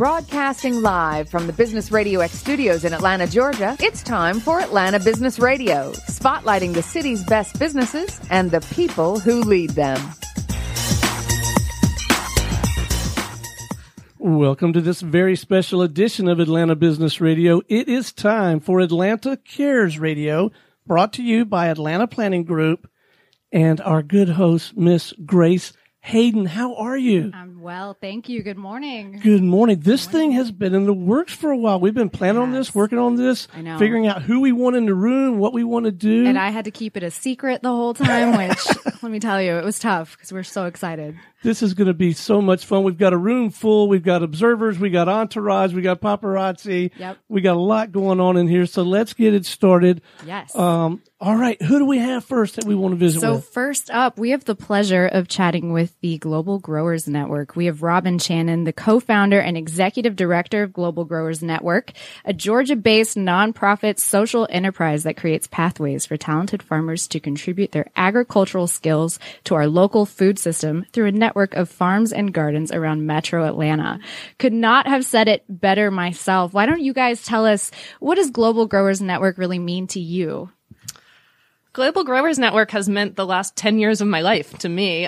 Broadcasting live from the Business Radio X studios in Atlanta, Georgia, it's time for Atlanta Business Radio, spotlighting the city's best businesses and the people who lead them. Welcome to this very special edition of Atlanta Business Radio. It is time for Atlanta Cares Radio, brought to you by Atlanta Planning Group and our good host, Miss Grace Hayden. How are you? I'm well, thank you. Good morning. Good morning. This thing has been in the works for a while. We've been planning on this, working on this, figuring out who we want in the room, what we want to do. And I had to keep it a secret the whole time, which, let me tell you, it was tough because we're so excited. This is going to be so much fun. We've got a room full. We've got observers. We got entourage. We got paparazzi. Yep. We got a lot going on in here. So let's get it started. Yes. All right. Who do we have first that we want to visit with? So first up, we have the pleasure of chatting with the Global Growers Network. We have Robin Shannon, the co-founder and executive director of Global Growers Network, a Georgia-based nonprofit social enterprise that creates pathways for talented farmers to contribute their agricultural skills to our local food system through a network of farms and gardens around Metro Atlanta. Could not have said it better myself. Why don't you guys tell us, what does Global Growers Network really mean to you? Global Growers Network has meant the last 10 years of my life to me.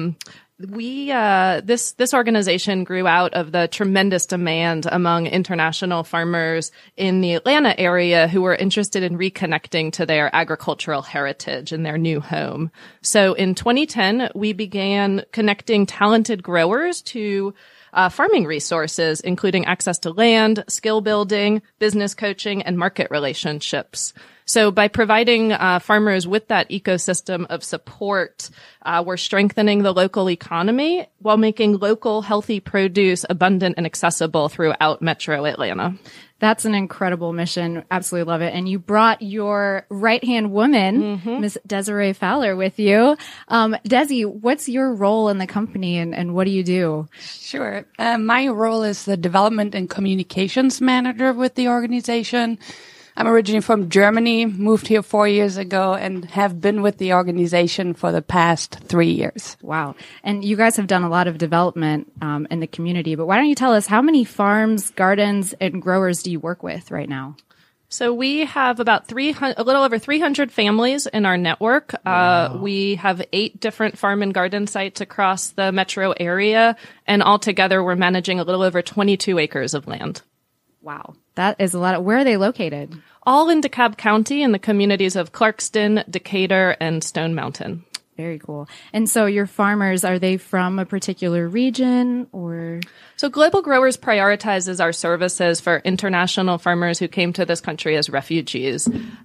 This organization grew out of the tremendous demand among international farmers in the Atlanta area who were interested in reconnecting to their agricultural heritage in their new home. So in 2010, we began connecting talented growers to farming resources, including access to land, skill building, business coaching, and market relationships. So by providing farmers with that ecosystem of support, we're strengthening the local economy while making local healthy produce abundant and accessible throughout Metro Atlanta. That's an incredible mission. Absolutely love it. And you brought your right-hand woman, Ms. Desiree Fowler, with you. Desi, what's your role in the company and what do you do? Sure. My role is the development and communications manager with the organization. I'm originally from Germany, moved here 4 years ago, and have been with the organization for the past 3 years. Wow. And you guys have done a lot of development in the community, but why don't you tell us how many farms, gardens, and growers do you work with right now? So we have about a little over 300 families in our network. Wow. We have 8 different farm and garden sites across the metro area, and altogether we're managing a little over 22 acres of land. Wow. That is a lot. Where are they located? All in DeKalb County in the communities of Clarkston, Decatur, and Stone Mountain. Very cool. And so your farmers, are they from a particular region or? So Global Growers prioritizes our services for international farmers who came to this country as refugees.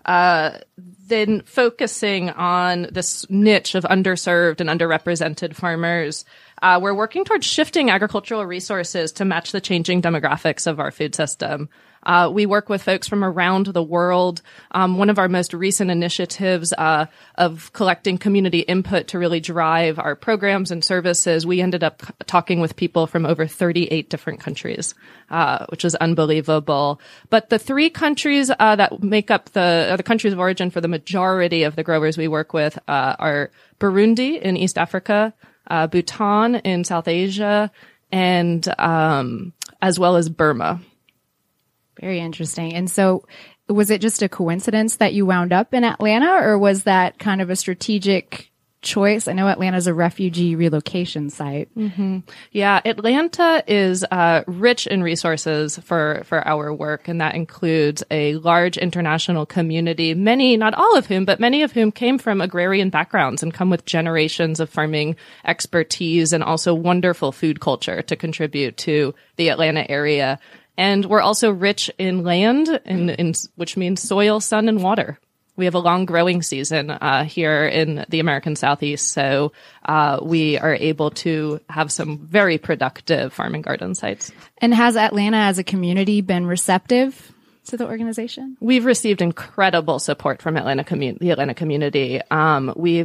Then focusing on this niche of underserved and underrepresented farmers, we're working towards shifting agricultural resources to match the changing demographics of our food system. We work with folks from around the world. One of our most recent initiatives of collecting community input to really drive our programs and services, we ended up talking with people from over 38 different countries, which was unbelievable. But the 3 countries that make up the countries of origin for the majority of the growers we work with are Burundi in East Africa, Bhutan in South Asia, and as well as Burma. Very interesting. And so was it just a coincidence that you wound up in Atlanta, or was that kind of a strategic choice? I know Atlanta's a refugee relocation site. Mm-hmm. Yeah, Atlanta is rich in resources for our work, and that includes a large international community, many, not all of whom, but many of whom came from agrarian backgrounds and come with generations of farming expertise and also wonderful food culture to contribute to the Atlanta area. And we're also rich in land, which means soil, sun, and water. We have a long growing season here in the American Southeast, so we are able to have some very productive farm and garden sites. And has Atlanta as a community been receptive to the organization? We've received incredible support from the Atlanta community. We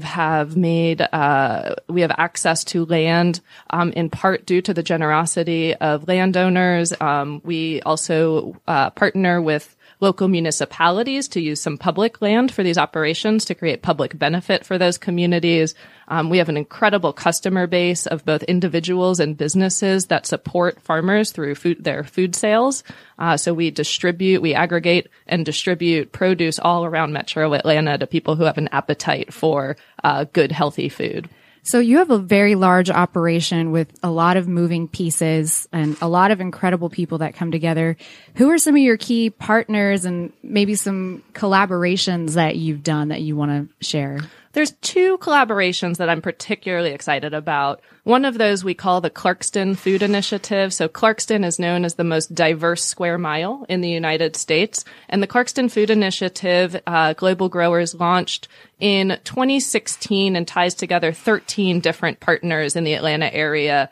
have access to land, in part due to the generosity of landowners. We also partner with local municipalities to use some public land for these operations to create public benefit for those communities. We have an incredible customer base of both individuals and businesses that support farmers through their food sales. So we aggregate and distribute produce all around Metro Atlanta to people who have an appetite for good, healthy food. So you have a very large operation with a lot of moving pieces and a lot of incredible people that come together. Who are some of your key partners and maybe some collaborations that you've done that you want to share? There's two collaborations that I'm particularly excited about. One of those we call the Clarkston Food Initiative. So Clarkston is known as the most diverse square mile in the United States. And the Clarkston Food Initiative, Global Growers launched in 2016 and ties together 13 different partners in the Atlanta area.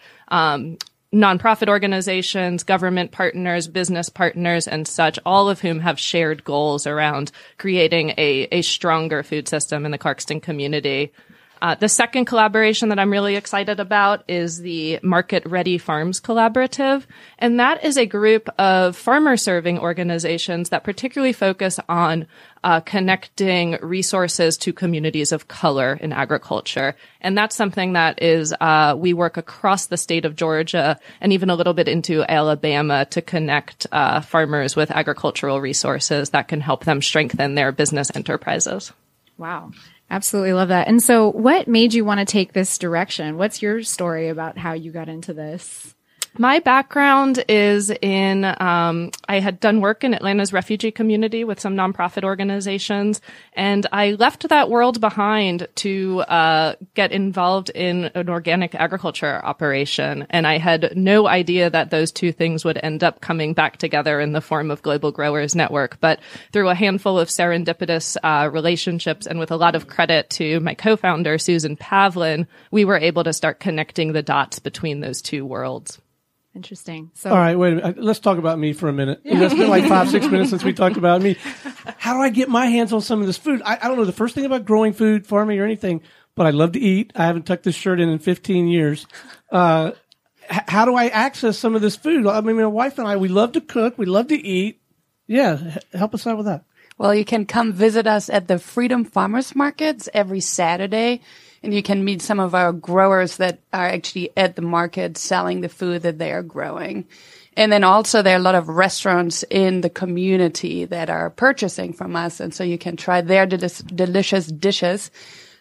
Nonprofit organizations, government partners, business partners, and such, all of whom have shared goals around creating a stronger food system in the Clarkston community. The second collaboration that I'm really excited about is the Market Ready Farms Collaborative. And that is a group of farmer-serving organizations that particularly focus on connecting resources to communities of color in agriculture. And that's something that is, we work across the state of Georgia and even a little bit into Alabama to connect farmers with agricultural resources that can help them strengthen their business enterprises. Wow. Absolutely love that. And so what made you want to take this direction? What's your story about how you got into this? My background is in, I had done work in Atlanta's refugee community with some nonprofit organizations, and I left that world behind to get involved in an organic agriculture operation. And I had no idea that those two things would end up coming back together in the form of Global Growers Network. But through a handful of serendipitous relationships and with a lot of credit to my co-founder, Susan Pavlin, we were able to start connecting the dots between those two worlds. Interesting. So, all right, wait a minute. Let's talk about me for a minute. It's been like 5-6 minutes since we talked about me. How do I get my hands on some of this food? I don't know the first thing about growing food, farming, or anything, but I love to eat. I haven't tucked this shirt in 15 years. How do I access some of this food? I mean, my wife and I, we love to cook. We love to eat. Yeah, help us out with that. Well, you can come visit us at the Freedom Farmers Markets every Saturday, and you can meet some of our growers that are actually at the market selling the food that they are growing. And then also there are a lot of restaurants in the community that are purchasing from us, and so you can try their delicious dishes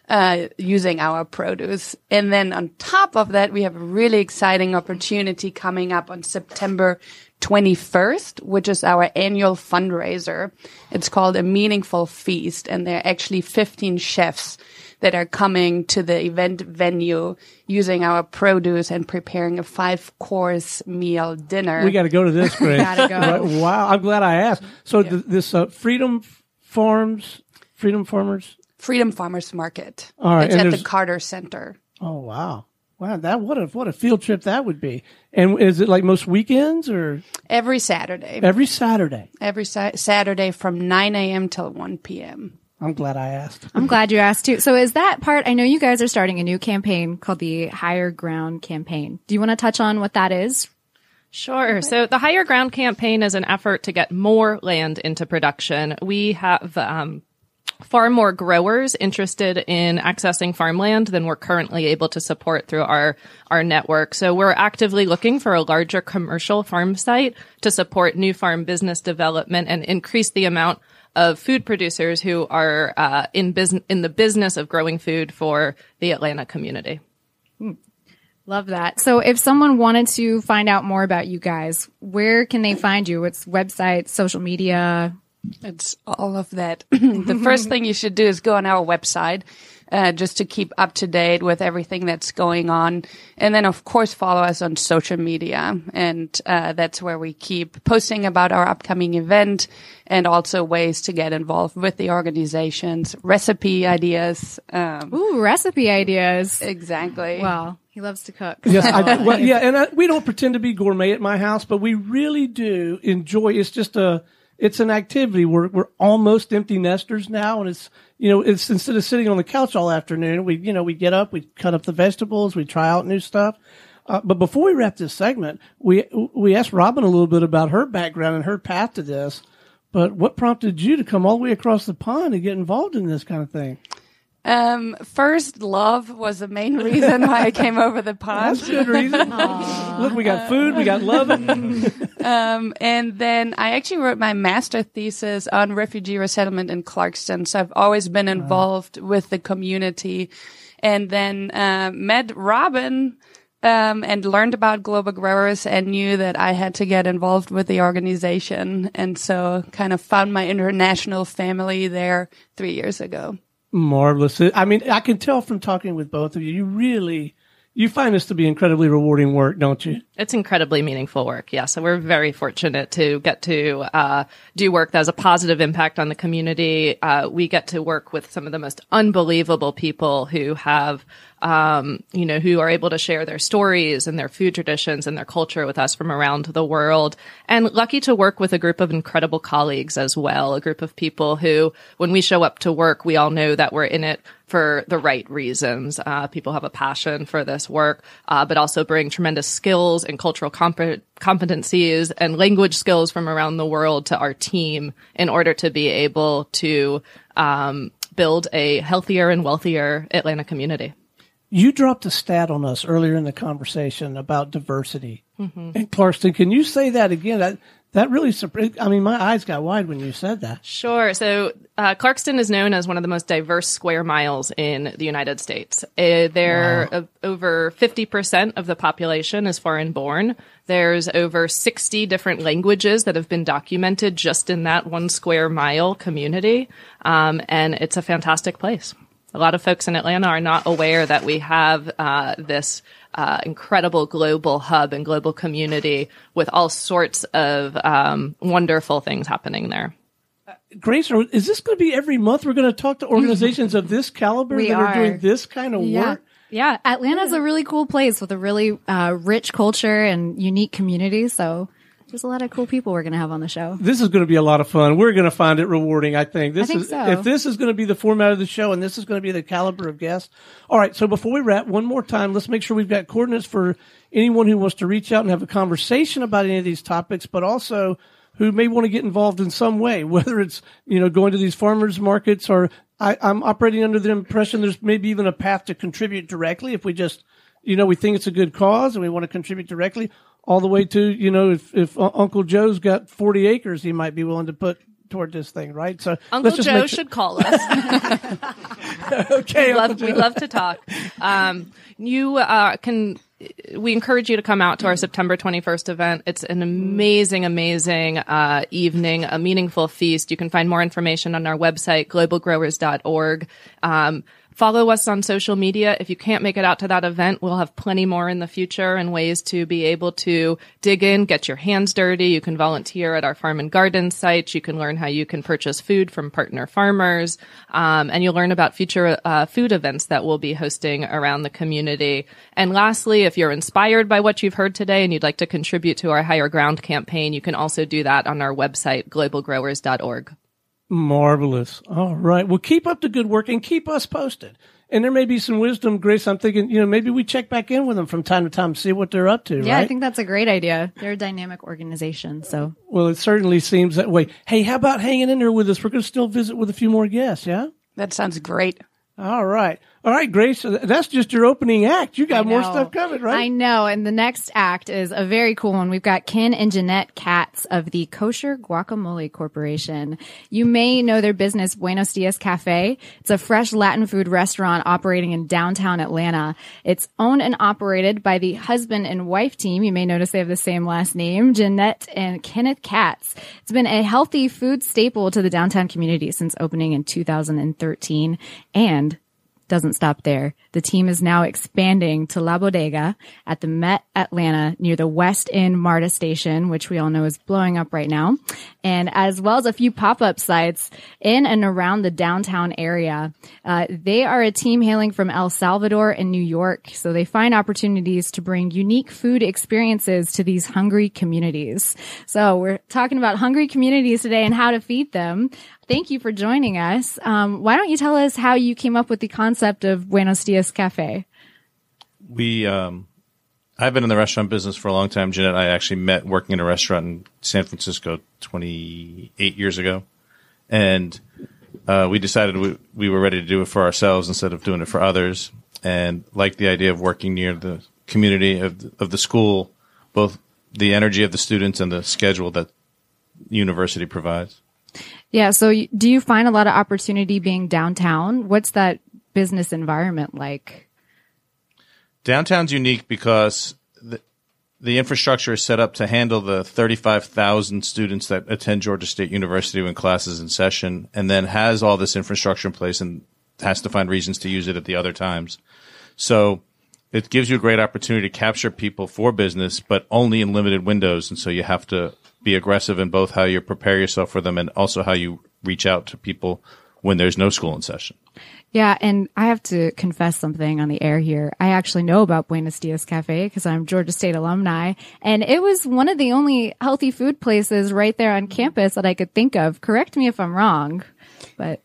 using our produce. And then on top of that, we have a really exciting opportunity coming up on September 21st, which is our annual fundraiser. It's called A Meaningful Feast, and there are actually 15 chefs that are coming to the event venue using our produce and preparing a 5-course meal dinner. We got to go to this, Grace. Gotta go. Right, wow, I'm glad I asked. So this Freedom Farmers? Freedom Farmers Market. All right, it's at the Carter Center. Oh, wow. Wow, what a field trip that would be. And is it like most weekends or? Every Saturday. Every Saturday. Every Saturday from 9 a.m. till 1 p.m. I'm glad I asked. I'm glad you asked too. So is that part, I know you guys are starting a new campaign called the Higher Ground Campaign. Do you want to touch on what that is? Sure. So the Higher Ground Campaign is an effort to get more land into production. We have far more growers interested in accessing farmland than we're currently able to support through our network. So we're actively looking for a larger commercial farm site to support new farm business development and increase the amount of food producers who are in the business of growing food for the Atlanta community. Love that. So if someone wanted to find out more about you guys, where can they find you? What's website, social media? It's all of that. The first thing you should do is go on our website, just to keep up to date with everything that's going on. And then, of course, follow us on social media. And that's where we keep posting about our upcoming event and also ways to get involved with the organizations, recipe ideas. Recipe ideas. Exactly. Wow. He loves to cook. Yes, we don't pretend to be gourmet at my house, but we really do enjoy. It's an activity. We're almost empty nesters now, and it's instead of sitting on the couch all afternoon, we get up, we cut up the vegetables, we try out new stuff. But before we wrap this segment, we asked Robin a little bit about her background and her path to this. But what prompted you to come all the way across the pond and get involved in this kind of thing? First, love was the main reason why I came over the pond. That's a good reason. Look, we got food, we got love. And then I actually wrote my master thesis on refugee resettlement in Clarkston. So I've always been involved with the community. And then met Robin and learned about Global Growers and knew that I had to get involved with the organization. And so kind of found my international family there 3 years ago. Marvelous. I mean, I can tell from talking with both of you, you find this to be incredibly rewarding work, don't you? It's incredibly meaningful work. Yeah. So we're very fortunate to get to do work that has a positive impact on the community. We get to work with some of the most unbelievable people who have, who are able to share their stories and their food traditions and their culture with us from around the world. And lucky to work with a group of incredible colleagues as well, a group of people who, when we show up to work, we all know that we're in it for the right reasons. People have a passion for this work, but also bring tremendous skills and cultural competencies and language skills from around the world to our team in order to be able to build a healthier and wealthier Atlanta community. You dropped a stat on us earlier in the conversation about diversity in Clarkston. Can you say that again? That really surprised. I mean, my eyes got wide when you said that. Sure. So Clarkston is known as one of the most diverse square miles in the United States. Over 50% of the population is foreign born. There's over 60 different languages that have been documented just in that 1 square mile community. And it's a fantastic place. A lot of folks in Atlanta are not aware that we have this incredible global hub and global community with all sorts of wonderful things happening there. Grace, is this going to be every month we're going to talk to organizations of this caliber are doing this kind of work? Yeah, Atlanta's a really cool place with a really rich culture and unique community, so there's a lot of cool people we're going to have on the show. This is going to be a lot of fun. We're going to find it rewarding, I think. So. If this is going to be the format of the show and this is going to be the caliber of guests. All right, so before we wrap, one more time, let's make sure we've got coordinates for anyone who wants to reach out and have a conversation about any of these topics, but also who may want to get involved in some way, whether it's, going to these farmers markets or I'm operating under the impression there's maybe even a path to contribute directly if we just, we think it's a good cause and we want to contribute directly. All the way to, if Uncle Joe's got 40 acres, he might be willing to put toward this thing, right? So Uncle Joe should call us. Okay. We'd love to talk. We encourage you to come out to our September 21st event. It's an amazing, amazing evening, a meaningful feast. You can find more information on our website, globalgrowers.org. Follow us on social media. If you can't make it out to that event, we'll have plenty more in the future and ways to be able to dig in, get your hands dirty. You can volunteer at our farm and garden sites. You can learn how you can purchase food from partner farmers. And you'll learn about future food events that we'll be hosting around the community. And lastly, if you're inspired by what you've heard today and you'd like to contribute to our Higher Ground campaign, you can also do that on our website, globalgrowers.org. Marvelous. All right. Well, keep up the good work and keep us posted. And there may be some wisdom, Grace. I'm thinking, maybe we check back in with them from time to time, see what they're up to. Yeah, right? I think that's a great idea. They're a dynamic organization, so. Well, it certainly seems that way. Hey, how about hanging in there with us? We're going to still visit with a few more guests, yeah? That sounds great. All right. All right, Grace, that's just your opening act. You got more stuff coming, right? I know. And the next act is a very cool one. We've got Ken and Jeanette Katz of the Kosher Guacamole Corporation. You may know their business, Buenos Dias Cafe. It's a fresh Latin food restaurant operating in downtown Atlanta. It's owned and operated by the husband and wife team. You may notice they have the same last name, Jeanette and Kenneth Katz. It's been a healthy food staple to the downtown community since opening in 2013. And doesn't stop there. The team is now expanding to La Bodega at the Met Atlanta near the West End MARTA station, which we all know is blowing up right now, and as well as a few pop-up sites in and around the downtown area. They are a team hailing from El Salvador and New York, so they find opportunities to bring unique food experiences to these hungry communities. So we're talking about hungry communities today and how to feed them. Thank you for joining us. Why don't you tell us how you came up with the concept of Buenos Dias Cafe? We I've been in the restaurant business for a long time. Jeanette and I actually met working in a restaurant in San Francisco 28 years ago. And we decided we were ready to do it for ourselves instead of doing it for others, and liked the idea of working near the community of the school, both the energy of the students and the schedule that the university provides. Yeah. So do you find a lot of opportunity being downtown? What's that business environment like? Downtown's unique because the infrastructure is set up to handle the 35,000 students that attend Georgia State University when classes in session, and then has all this infrastructure in place and has to find reasons to use it at the other times. So it gives you a great opportunity to capture people for business, but only in limited windows. And so you have to be aggressive in both how you prepare yourself for them and also how you reach out to people when there's no school in session. Yeah, and I have to confess something on the air here. I actually know about Buenos Dias Cafe because I'm Georgia State alumni, and it was one of the only healthy food places right there on campus that I could think of. Correct me if I'm wrong, but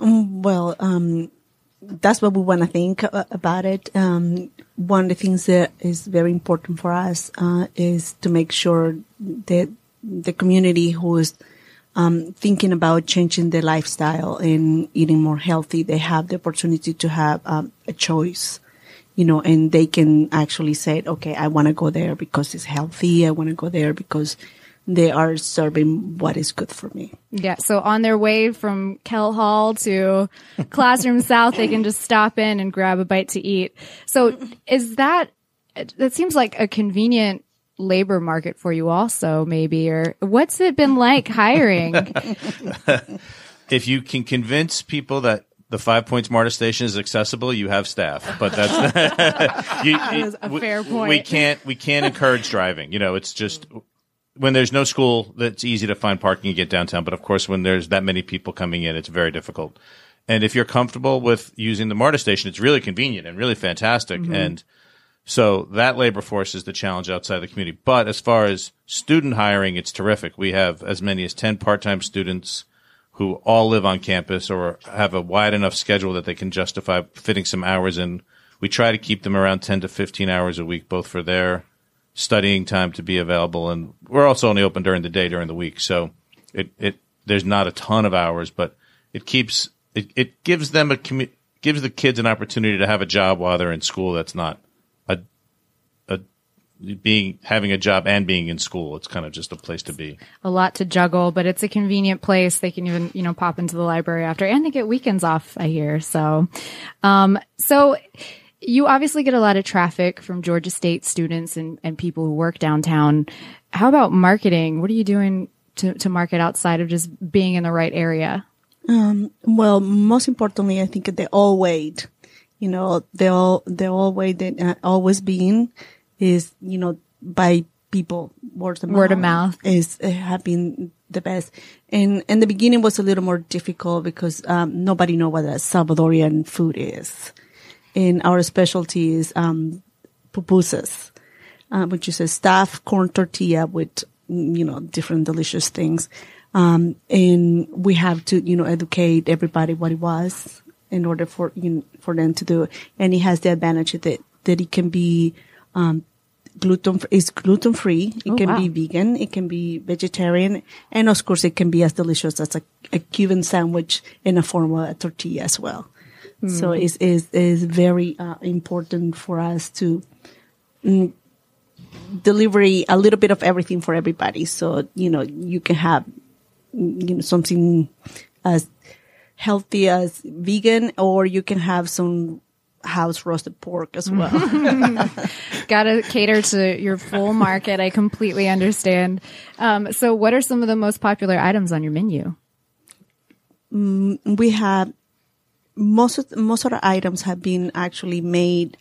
that's what we want to think about it. One of the things that is very important for us is to make sure that the community who is thinking about changing their lifestyle and eating more healthy, they have the opportunity to have a choice, and they can actually say, okay, I want to go there because it's healthy. I want to go there because they are serving what is good for me. Yeah. So on their way from Kell Hall to Classroom South, they can just stop in and grab a bite to eat. So that seems like a convenient labor market for you also, maybe, or what's it been like hiring? If you can convince people that the 5 Points MARTA station is accessible, you have staff, but that's that is a fair point. We can't encourage driving. It's just when there's no school, that's easy to find parking and get downtown. But of course, when there's that many people coming in, it's very difficult. And if you're comfortable with using the MARTA station, it's really convenient and really fantastic. Mm-hmm. And so that labor force is the challenge outside the community. But as far as student hiring, it's terrific. We have as many as 10 part-time students who all live on campus or have a wide enough schedule that they can justify fitting some hours in. We try to keep them around 10 to 15 hours a week, both for their studying time to be available. And we're also only open during the day, during the week. So there's not a ton of hours, but it gives them gives the kids an opportunity to have a job while they're in school. That's not having a job and being in school. It's kind of just a place to be. A lot to juggle, but it's a convenient place. They can even, pop into the library after, and they get weekends off, I hear. So you obviously get a lot of traffic from Georgia State students and people who work downtown. How about marketing? What are you doing to market outside of just being in the right area? Well, most importantly, I think they all wait. The all way that always been is, by people. Word of mouth is have been the best. And in the beginning was a little more difficult because nobody know what a Salvadorian food is. And our specialty is pupusas, which is a stuffed corn tortilla with different delicious things. And we have to educate everybody what it was in order for them to do it. And it has the advantage that it can be gluten free. It can be vegan. It can be vegetarian, and of course, it can be as delicious as a Cuban sandwich in a form of a tortilla as well. Mm. So it's very important for us to deliver a little bit of everything for everybody. So you can have something as healthy as vegan, or you can have some house roasted pork as well. Gotta cater to your full market. I completely understand. So what are some of the most popular items on your menu? We have most of the items have been actually made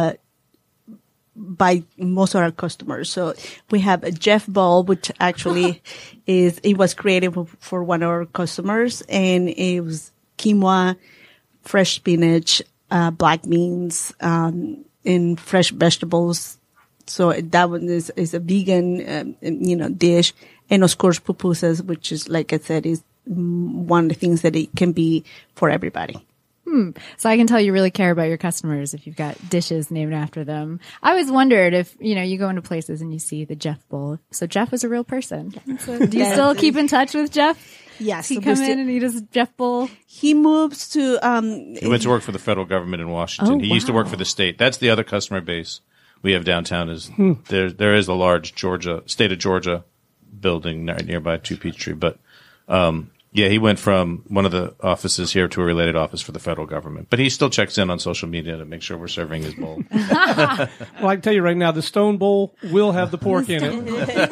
by most of our customers. So we have a Jeff Ball, which actually it was created for one of our customers, and it was quinoa, fresh spinach, black beans, and fresh vegetables. So that one is a vegan, dish. And of course, pupusas, which is, like I said, is one of the things that it can be for everybody. So I can tell you really care about your customers if you've got dishes named after them. I always wondered if, you go into places and you see the Jeff Bowl. So Jeff was a real person. So do you still keep in touch with Jeff? Yes. He come in and he does Jeff Bowl? He moves to... he went to work for the federal government in Washington. He used to work for the state. That's the other customer base we have downtown is there is a large state of Georgia building nearby to Peachtree. But he went from one of the offices here to a related office for the federal government. But he still checks in on social media to make sure we're serving his bowl. Well, I can tell you right now, the Stone Bowl will have the pork in it.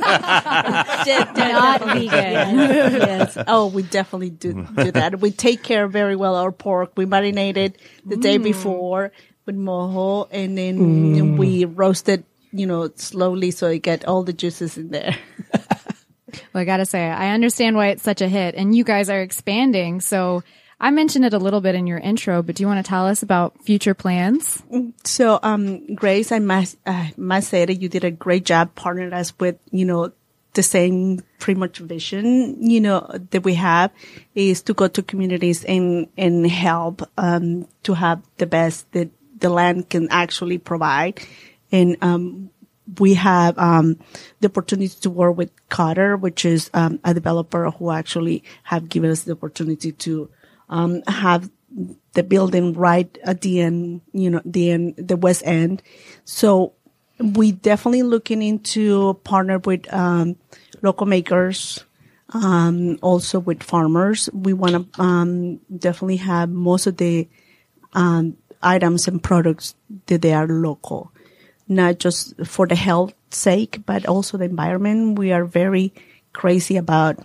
Not vegan. Yes. Oh, we definitely do that. We take care very well our pork. We marinate it the day before with mojo, and then we roast it, slowly so you get all the juices in there. Well, I got to say, I understand why it's such a hit, and you guys are expanding. So I mentioned it a little bit in your intro, but do you want to tell us about future plans? So, Grace, I must say that you did a great job partnering us with, the same pretty much vision, that we have is to go to communities and help, to have the best that the land can actually provide. And, we have the opportunity to work with Cotter, which is a developer who actually have given us the opportunity to have the building right at the end, the west end. So we definitely looking into partner with local makers, also with farmers. We want to definitely have most of the items and products that they are local. Not just for the health sake, but also the environment. We are very crazy about,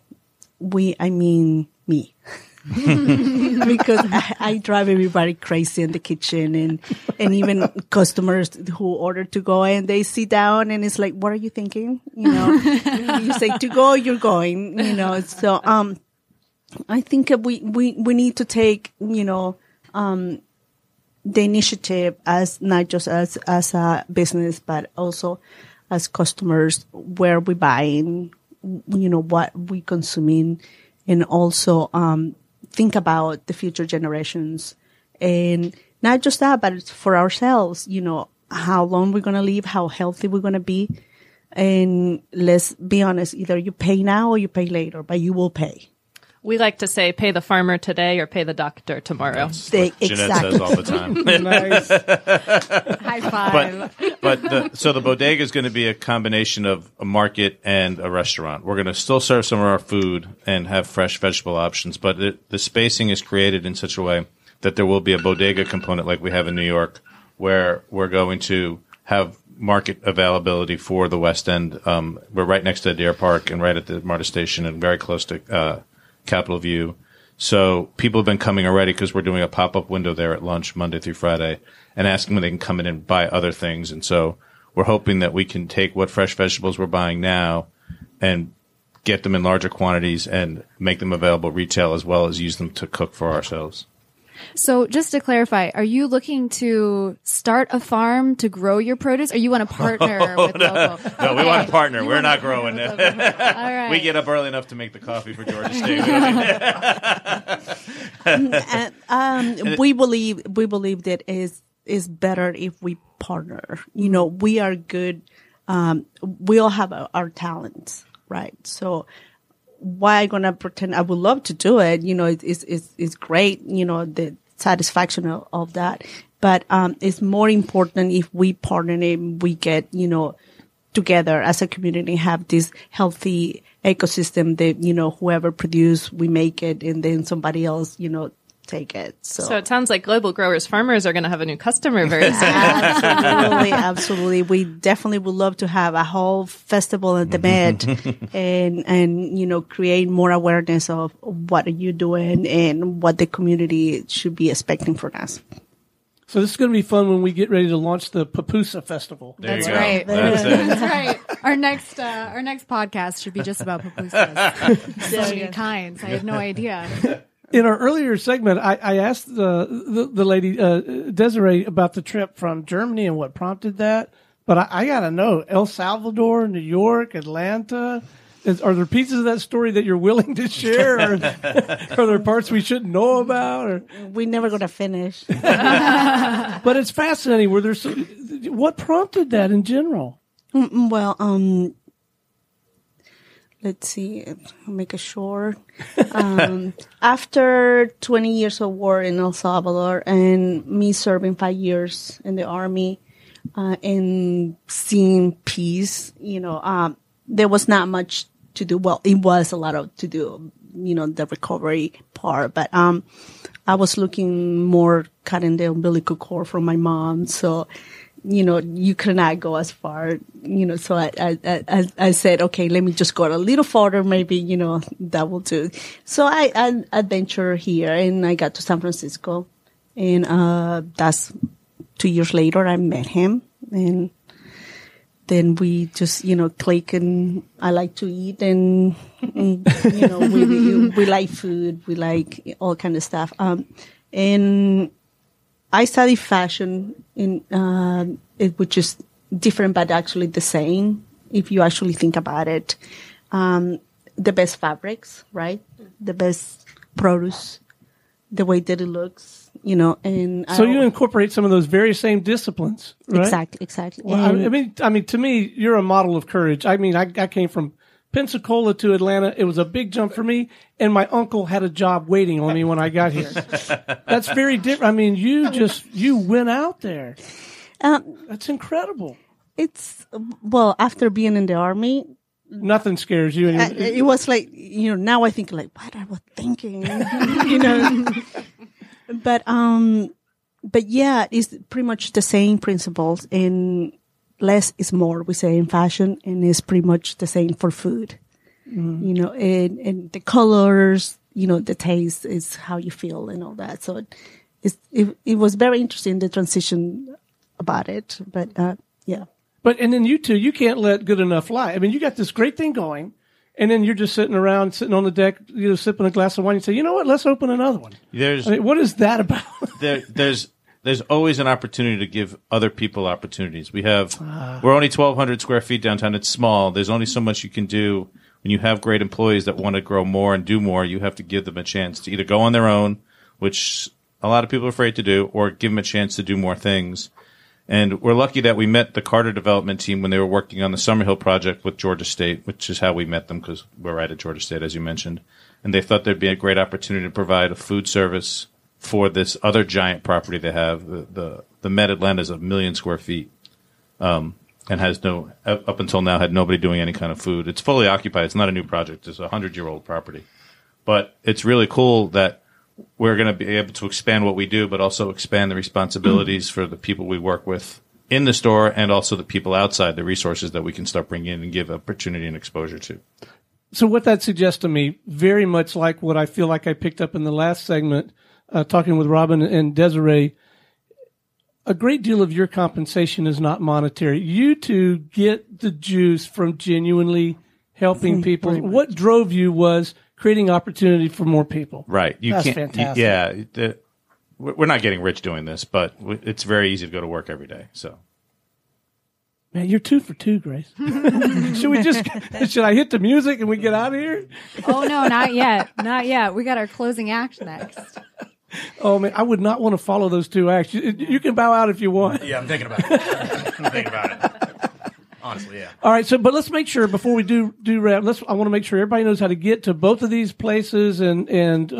me. Because I drive everybody crazy in the kitchen and even customers who order to go and they sit down and it's like, what are you thinking? You say to go, you're going, so, I think we need to take, the initiative as not just as a business, but also as customers, where we buying, what we consuming, and also think about the future generations, and not just that, but it's for ourselves. How long we're gonna live, how healthy we're gonna be, and let's be honest. Either you pay now or you pay later, but you will pay. We like to say, pay the farmer today or pay the doctor tomorrow. That's what Jeanette says all the time. Nice. High five. So the bodega is going to be a combination of a market and a restaurant. We're going to still serve some of our food and have fresh vegetable options, but the spacing is created in such a way that there will be a bodega component like we have in New York, where we're going to have market availability for the West End. We're right next to Deer Park and right at the MARTA station and very close to Capitol View. So people have been coming already because we're doing a pop-up window there at lunch Monday through Friday and asking when they can come in and buy other things. And so we're hoping that we can take what fresh vegetables we're buying now and get them in larger quantities and make them available retail as well as use them to cook for ourselves. So just to clarify, are you looking to start a farm to grow your produce, or you want to partner with local? No, we want to partner. We're not growing it. All right. We get up early enough to make the coffee for Georgia State. We believe that is better if we partner. We are good. We all have our talents, right? So why gonna pretend? I would love to do it. It's great. The satisfaction of that. But it's more important if we partner and we get together as a community, have this healthy ecosystem that whoever produce, we make it, and then somebody else take it. So it sounds like Global Growers Farmers are going to have a new customer very soon. Absolutely. We definitely would love to have a whole festival at the Met and create more awareness of what are you doing and what the community should be expecting from us. So this is going to be fun when we get ready to launch the Papusa Festival. That's right. That's it. That's right. Our next podcast should be just about pupusas. So many kinds. I had no idea. In our earlier segment, I asked the lady, Desiree, about the trip from Germany and what prompted that. But I got to know, El Salvador, New York, Atlanta, Are there pieces of that story that you're willing to share? Or are there parts we shouldn't know about? Or? We're never going to finish. But it's fascinating. What prompted that in general? Well, let's see. I'll make it short. After 20 years of war in El Salvador and me serving 5 years in the Army and seeing peace, there was not much to do. Well, it was a lot to do, the recovery part. But I was looking more cutting the umbilical cord from my mom. So, you cannot go as far, so I said, okay, let me just go a little farther. Maybe, that will do. So I adventured here and I got to San Francisco and, that's 2 years later I met him and then we just, click and I like to eat and we like food. We like all kind of stuff. And I studied fashion which is different, but actually the same. If you actually think about it, the best fabrics, right? The best produce, the way that it looks, and so you incorporate some of those very same disciplines, right? Exactly. Well, I mean, to me, you're a model of courage. I mean, I came from Pensacola to Atlanta. It was a big jump for me, and my uncle had a job waiting on me when I got here. That's very different. I mean, you went out there. That's incredible. After being in the Army, nothing scares you anymore. It was like, now I think like, what I was thinking, But yeah, it's pretty much the same principles and less is more, we say in fashion, and it's pretty much the same for food. Mm. And the colors, the taste is how you feel and all that. So it was very interesting, the transition about it, but yeah. And then you two, you can't let good enough fly. I mean, you got this great thing going, and then you're just sitting on the deck, sipping a glass of wine. You say, you know what? Let's open another one. What is that about? There's always an opportunity to give other people opportunities. We're only 1,200 square feet downtown. It's small. There's only so much you can do. When you have great employees that want to grow more and do more, you have to give them a chance to either go on their own, which a lot of people are afraid to do, or give them a chance to do more things. And we're lucky that we met the Carter development team when they were working on the Summerhill project with Georgia State, which is how we met them because we're right at Georgia State, as you mentioned. And they thought there'd be a great opportunity to provide a food service for this other giant property they have. The Met Atlanta is 1 million square feet, and has up until now had nobody doing any kind of food. It's fully occupied. It's not a new project. It's a 100-year-old property. But it's really cool that we're going to be able to expand what we do, but also expand the responsibilities for the people we work with in the store and also the people outside, the resources that we can start bringing in and give opportunity and exposure to. So what that suggests to me, very much like what I feel like I picked up in the last segment, talking with Robin and Desiree, a great deal of your compensation is not monetary. You two get the juice from genuinely helping people. What drove you was creating opportunity for more people. Right. That's fantastic. We're not getting rich doing this, but it's very easy to go to work every day. So, man, you're 2 for 2, Grace. Should I hit the music and we get out of here? Oh no, not yet. Not yet. We got our closing act next. Oh man, I would not want to follow those 2 acts. You can bow out if you want. Yeah, I'm thinking about it. Honestly, yeah. All right, but let's make sure before we do wrap. I want to make sure everybody knows how to get to both of these places and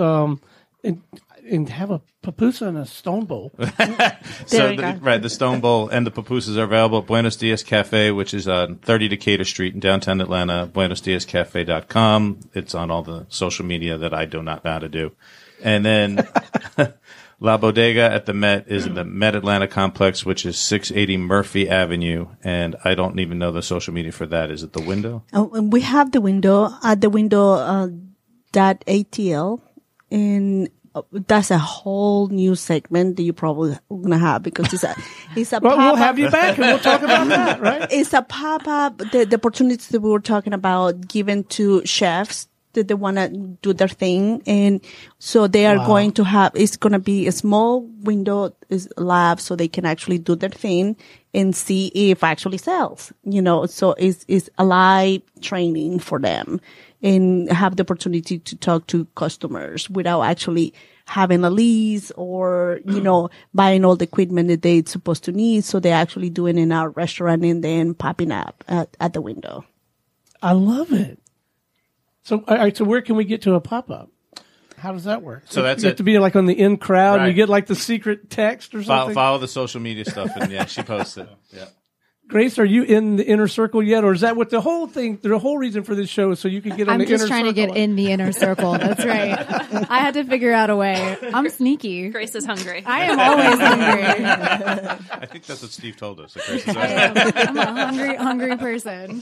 have a pupusa and a stone bowl. The stone bowl and the pupusas are available at Buenos Dias Cafe, which is on 30 Decatur Street in downtown Atlanta. BuenosDiasCafe.com. It's on all the social media that I do not know how to do, and then. La Bodega at the Met is in the Met Atlanta complex, which is 680 Murphy Avenue. And I don't even know the social media for that. Is it The Window? We have The Window at thewindow.atl. And that's a whole new segment that you probably going to have because it's a well, pop-up. We'll have you back and we'll talk about that, right? It's a pop-up, the opportunities that we were talking about given to chefs that they want to do their thing. And so they are going to have, it's going to be a small window lab so they can actually do their thing and see if actually sells, so it's a live training for them and have the opportunity to talk to customers without actually having a lease or, buying all the equipment that they're supposed to need. So they're actually doing it in our restaurant and then popping up at the window. I love it. So, all right, so where can we get to a pop-up? How does that work? So that's you it. have to be like on the in crowd. Right. And you get like the secret text or something. Follow the social media stuff, and she posts it. Yeah. Grace, are you in the inner circle yet, or is that what the whole reason for this show is so you can get on the inner circle? I'm just trying to get in the inner circle. That's right. I had to figure out a way. I'm sneaky. Grace is hungry. I am always hungry. I think that's what Steve told us. Grace is I'm a hungry person.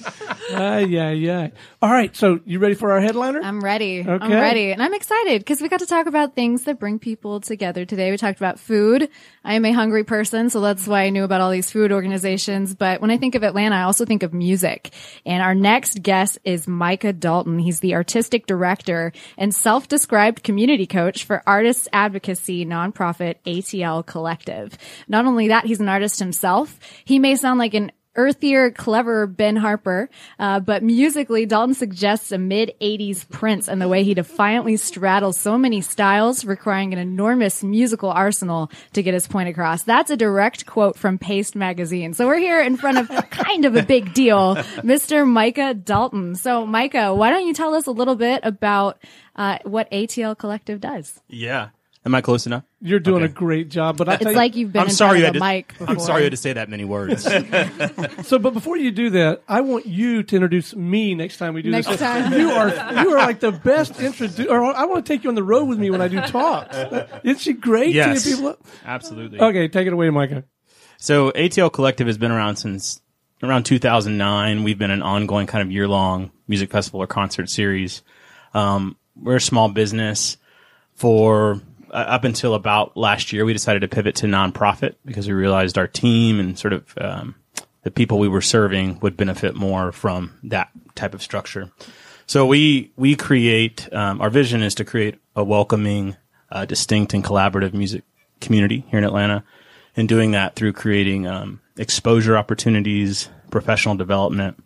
Yeah. All right, so you ready for our headliner? I'm ready. Okay. I'm ready. And I'm excited because we got to talk about things that bring people together today. We talked about food. I am a hungry person, so that's why I knew about all these food organizations. But when I think of Atlanta, I also think of music. And our next guest is Micah Dalton. He's the artistic director and self-described community coach for artists advocacy nonprofit ATL Collective. Not only that, he's an artist himself. He may sound like an earthier, clever Ben Harper, but musically, Dalton suggests a mid-'80s Prince and the way he defiantly straddles so many styles, requiring an enormous musical arsenal to get his point across. That's a direct quote from Paste magazine. So we're here in front of kind of a big deal, Mr. Micah Dalton. So Micah, why don't you tell us a little bit about what ATL Collective does? Yeah. Am I close enough? You're doing a great job, but it's like you've been in front of a mic before. I'm sorry you had to say that many words. So, but before you do that, I want you to introduce me next time we do this. You are like the best or I want to take you on the road with me when I do talks. Isn't she great? Yes, to get people up? Absolutely. Okay, take it away, Micah. So ATL Collective has been around since around 2009. We've been an ongoing kind of year-long music festival or concert series. We're a small business. For up until about last year, we decided to pivot to nonprofit because we realized our team and sort of the people we were serving would benefit more from that type of structure. So we create our vision is to create a welcoming, distinct, and collaborative music community here in Atlanta, and doing that through creating exposure opportunities, professional development,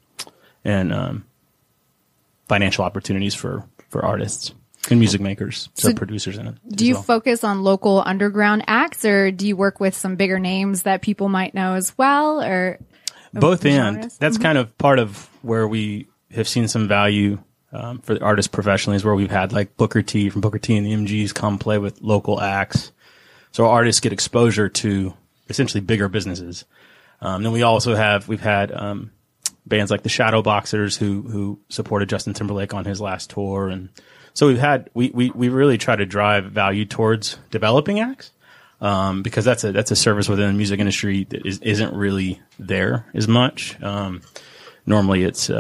and financial opportunities for artists. And music makers, so producers in it. Do you focus on local underground acts, or do you work with some bigger names that people might know as well, or both? And that's kind of part of where we have seen some value for the artists professionally, is where we've had like Booker T from Booker T and the MGs come play with local acts, so artists get exposure to essentially bigger businesses. Then we've had bands like the Shadow Boxers who supported Justin Timberlake on his last tour, and so we really try to drive value towards developing acts, because that's a service within the music industry that isn't really there as much. Normally it's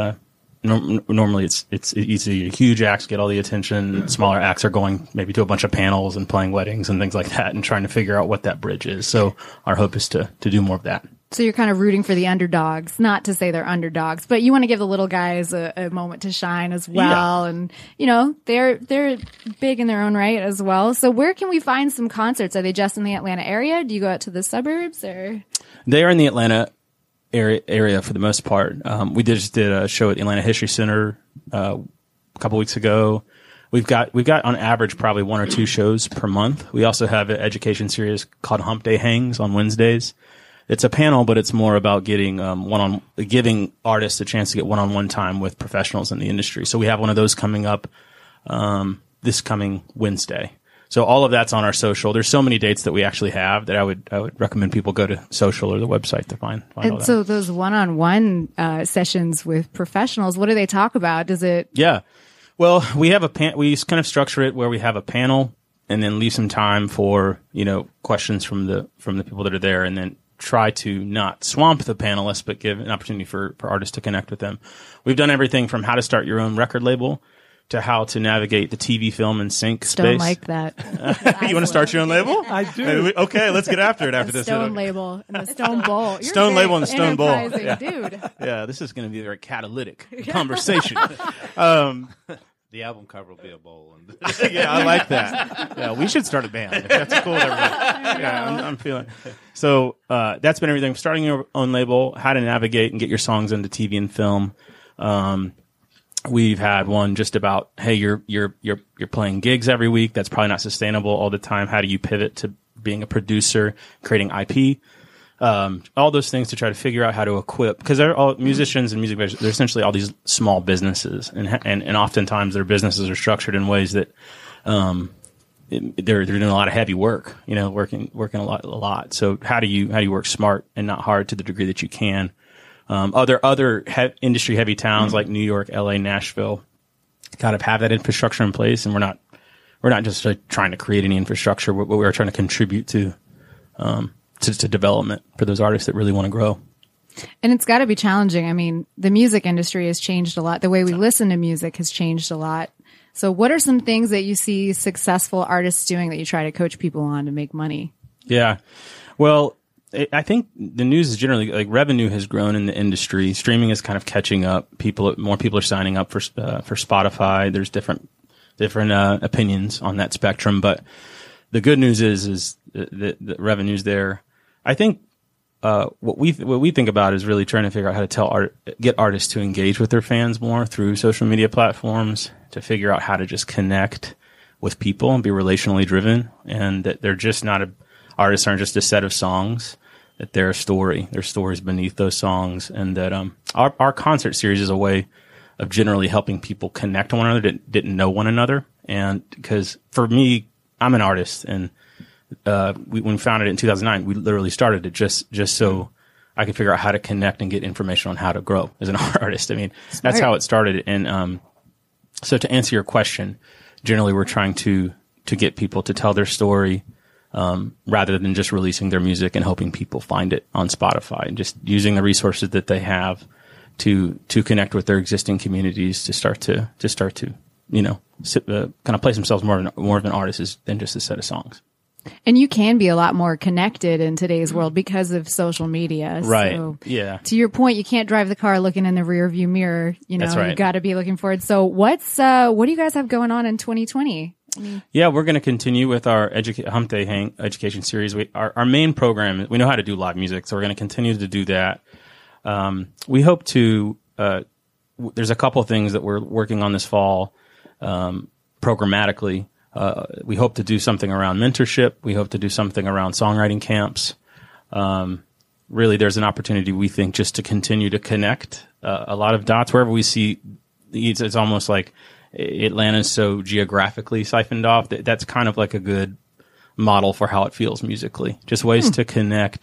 easy. Huge acts get all the attention. Smaller acts are going maybe to a bunch of panels and playing weddings and things like that, and trying to figure out what that bridge is. So our hope is to do more of that. So you're kind of rooting for the underdogs, not to say they're underdogs, but you want to give the little guys a moment to shine as well. Yeah. And, they're big in their own right as well. So where can we find some concerts? Are they just in the Atlanta area? Do you go out to the suburbs, or? They are in the Atlanta area for the most part. We just did a show at the Atlanta History Center a couple weeks ago. We've got on average probably 1 or 2 shows per month. We also have an education series called Hump Day Hangs on Wednesdays. It's a panel, but it's more about giving artists a chance to get one-on-one time with professionals in the industry. So we have one of those coming up this coming Wednesday. So all of that's on our social. There's so many dates that we actually have that I would recommend people go to social or the website to find all that. So those one-on-one sessions with professionals, what do they talk about? Does it? Yeah. Well, we have we kind of structure it where we have a panel and then leave some time for, questions from the people that are there, and then try to not swamp the panelists, but give an opportunity for artists to connect with them. We've done everything from how to start your own record label to how to navigate the TV, film, and sync space. Don't like that. You want to start your own label? I do. Okay, let's get after it after this. Stone label and the Stone Bowl. You're Stone label and the Stone Bowl. Yeah. Dude. Yeah, this is going to be a very catalytic conversation. The album cover will be a bowl. And yeah, I like that. Yeah, we should start a band. That's cool. Yeah, I'm feeling. So that's been everything. Starting your own label, how to navigate and get your songs into TV and film. We've had one just about, hey, you're playing gigs every week. That's probably not sustainable all the time. How do you pivot to being a producer, creating IP? All those things to try to figure out how to equip, because they're all musicians and music makers. They're essentially all these small businesses, and oftentimes their businesses are structured in ways that they're doing a lot of heavy work, working a lot. So how do you work smart and not hard to the degree that you can? Other industry heavy towns like New York, LA, Nashville kind of have that infrastructure in place, and we're not just trying to create any infrastructure. We're trying to contribute to development for those artists that really want to grow. And it's got to be challenging. I mean, the music industry has changed a lot. The way we listen to music has changed a lot. So what are some things that you see successful artists doing that you try to coach people on to make money? Yeah. Well, I think the news is generally like revenue has grown in the industry. Streaming is kind of catching up. More people are signing up for Spotify. There's different opinions on that spectrum, but the good news is the revenue's there. I think what we think about is really trying to figure out how to get artists to engage with their fans more through social media platforms, to figure out how to just connect with people and be relationally driven, and that they're just artists aren't just a set of songs, that they're a story. There's stories beneath those songs, and that our concert series is a way of generally helping people connect to one another that didn't know one another. And because for me, I'm an artist, and when we founded it in 2009, we literally started it just so I could figure out how to connect and get information on how to grow as an artist. I mean, that's how it started. And so to answer your question, generally we're trying to get people to tell their story rather than just releasing their music and hoping people find it on Spotify, and just using the resources that they have to connect with their existing communities to start to kind of place themselves more of an artist than just a set of songs. And you can be a lot more connected in today's world because of social media. Right. So, yeah. To your point, you can't drive the car looking in the rear view mirror. That's right. You got to be looking forward. So what do you guys have going on in 2020? Yeah, we're going to continue with our Hump Day Hang education series. Our main program, we know how to do live music, so we're going to continue to do that. We hope to, there's a couple of things that we're working on this fall, programmatically. We hope to do something around mentorship. We hope to do something around songwriting camps. Really, there's an opportunity, we think, just to continue to connect a lot of dots. Wherever we see, it's almost like Atlanta's so geographically siphoned off that that's kind of like a good model for how it feels musically. Just ways to connect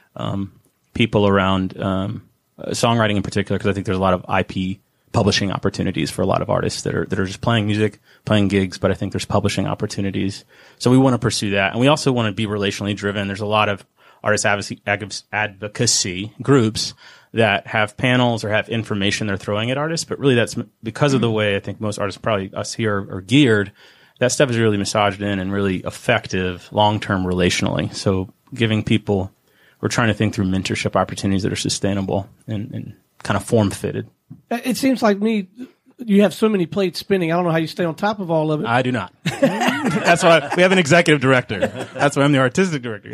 people around songwriting in particular, because I think there's a lot of IP publishing opportunities for a lot of artists that are just playing music, playing gigs, but I think there's publishing opportunities. So we want to pursue that. And we also want to be relationally driven. There's a lot of artist advocacy groups that have panels or have information they're throwing at artists, but really that's because of the way I think most artists, probably us here, are geared. That stuff is really massaged in and really effective long-term relationally. So giving people, we're trying to think through mentorship opportunities that are sustainable and kind of form-fitted. It seems like you have so many plates spinning. I don't know how you stay on top of all of it. I do not. That's why we have an executive director. That's why I'm the artistic director.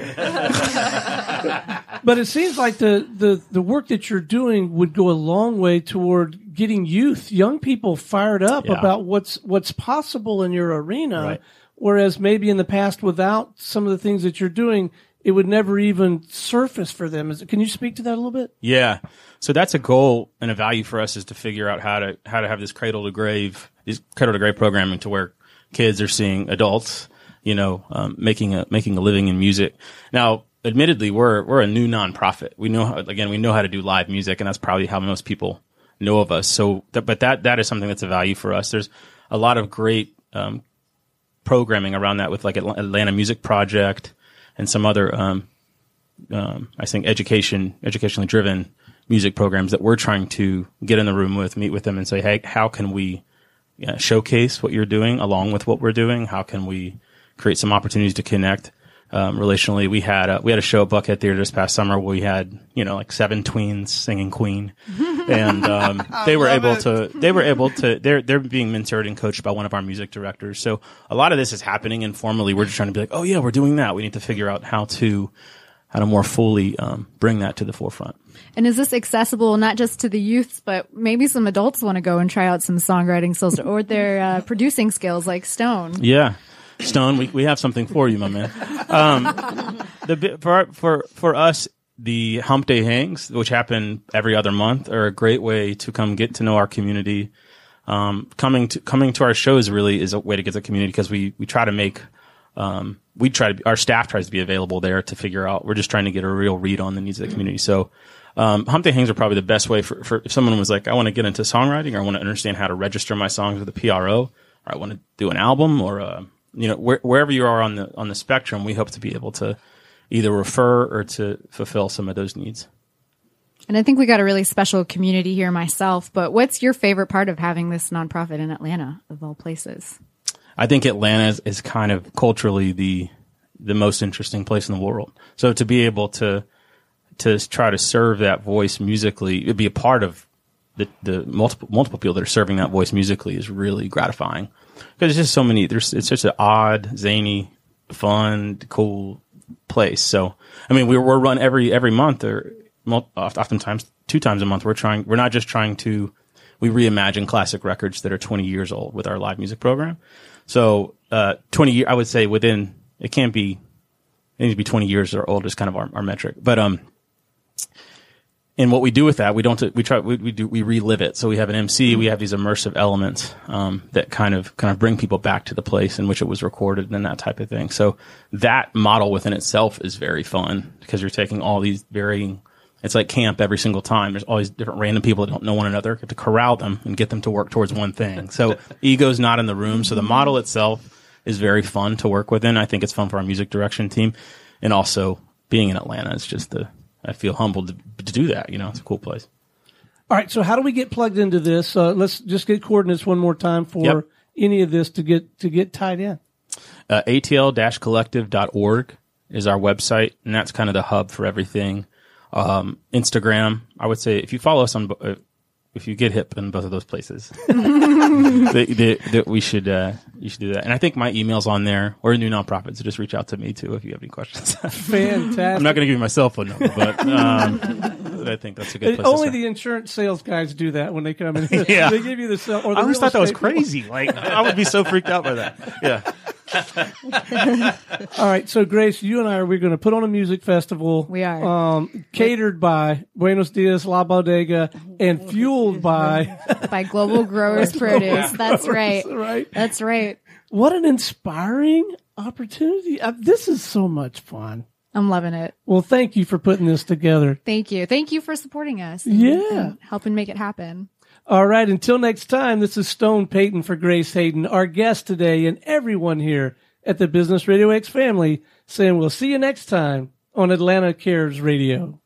But it seems like the work that you're doing would go a long way toward getting young people fired up about what's possible in your arena. Right. Whereas maybe in the past, without some of the things that you're doing, it would never even surface for them. Can you speak to that a little bit? Yeah. So that's a goal and a value for us, is to figure out how to have this cradle to grave programming to where kids are seeing adults, making a living in music. Now, admittedly, we're a new nonprofit. We know how to do live music, and that's probably how most people know of us. So, but that is something that's a value for us. There's a lot of great programming around that with like Atlanta Music Project and some other, I think educationally driven music programs that we're trying to get in the room with, meet with them and say, hey, how can we showcase what you're doing along with what we're doing? How can we create some opportunities to connect? relationally. We had a show at Buckhead Theater this past summer where we had, like 7 tweens singing Queen. And, they're being mentored and coached by one of our music directors. So a lot of this is happening informally. We're just trying to be like, oh yeah, we're doing that. We need to figure out how to more fully, bring that to the forefront. And is this accessible not just to the youths, but maybe some adults want to go and try out some songwriting skills or their producing skills like Stone? Yeah. Stone, we have something for you, my man. For us, the Hump Day Hangs, which happen every other month, are a great way to come get to know our community. Coming to our shows really is a way to get to the community because we try to make our staff tries to be available there to figure out. We're just trying to get a real read on the needs of the community. So Hump Day Hangs are probably the best way for if someone was like, I want to get into songwriting, or I want to understand how to register my songs with a PRO, or I want to do an album, or wherever you are on the spectrum, we hope to be able to either refer or to fulfill some of those needs. And I think we got a really special community here myself, but what's your favorite part of having this nonprofit in Atlanta, of all places? I think Atlanta is kind of culturally the most interesting place in the world. So to be able to try to serve that voice musically, it'd be a part of the multiple people that are serving that voice musically is really gratifying. Because there's just so many, it's such an odd, zany, fun, cool place. So, I mean, we're run every month, or oftentimes 2 times a month. We're not just trying to, we reimagine classic records that are 20 years old with our live music program. So, 20 years, I would say it needs to be 20 years or old is kind of our metric. But, and what we do with that, we relive it. So we have an MC, we have these immersive elements, that kind of bring people back to the place in which it was recorded and that type of thing. So that model within itself is very fun because you're taking all these varying, it's like camp every single time. There's all these different random people that don't know one another. You have to corral them and get them to work towards one thing. So ego's not in the room. So the model itself is very fun to work within. I think it's fun for our music direction team. And also being in Atlanta is just I feel humbled to do that. It's a cool place. All right. So how do we get plugged into this? Let's just get coordinates one more time for any of this to get tied in. ATL-collective.org is our website, and that's kind of the hub for everything. Instagram, I would say if you follow us if you get hip in both of those places, you should do that. And I think my email's on there. We're a new nonprofit, so just reach out to me too if you have any questions. Fantastic. I'm not going to give you my cell phone number, but I think that's a good place. Only the insurance sales guys do that when they come in. Yeah. They give you the cell. Or the I always thought that was crazy. Like I would be so freaked out by that. Yeah. All right, so Grace, you and we're going to put on a music festival. We are. Catered by Buenos Dias, La Bodega, and fueled by Global Growers Produce. That's right. Right. That's right. What an inspiring opportunity. This is so much fun. I'm loving it. Well, thank you for putting this together. Thank you. Thank you for supporting us. And helping make it happen. All right. Until next time, this is Stone Payton for Grace Hayden, our guest today, and everyone here at the Business Radio X family saying we'll see you next time on Atlanta Cares Radio.